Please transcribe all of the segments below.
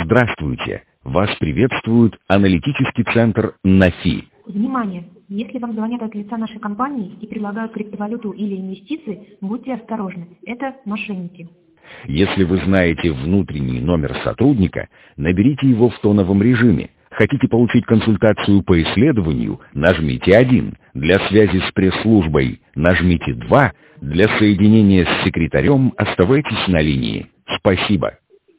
Здравствуйте! Вас приветствует аналитический центр НАФИ. Внимание! Если вам звонят от лица нашей компании и предлагают криптовалюту или инвестиции, будьте осторожны. Это мошенники. Если вы знаете внутренний номер сотрудника, наберите его в тоновом режиме. Хотите получить консультацию по исследованию? Нажмите 1. Для связи с пресс-службой нажмите 2. Для соединения с секретарем оставайтесь на линии. Спасибо.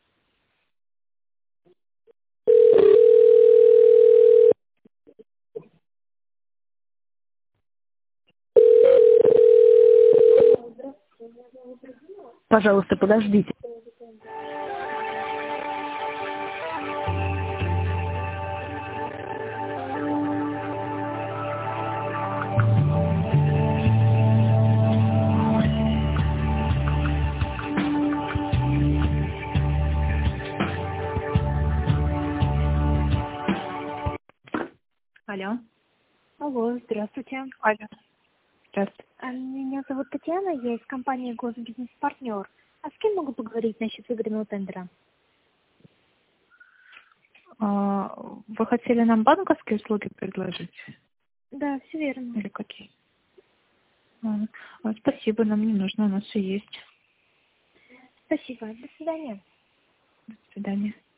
Пожалуйста, подождите. Алло. Алло, здравствуйте. Алло. Здравствуйте. Меня зовут Татьяна, я из компании «Госбизнес-партнер». А с кем могу поговорить насчет выгодного тендера? Вы хотели нам банковские услуги предложить? Да, все верно. Или какие? Спасибо, нам не нужно, у нас все есть. Спасибо, до свидания. До свидания.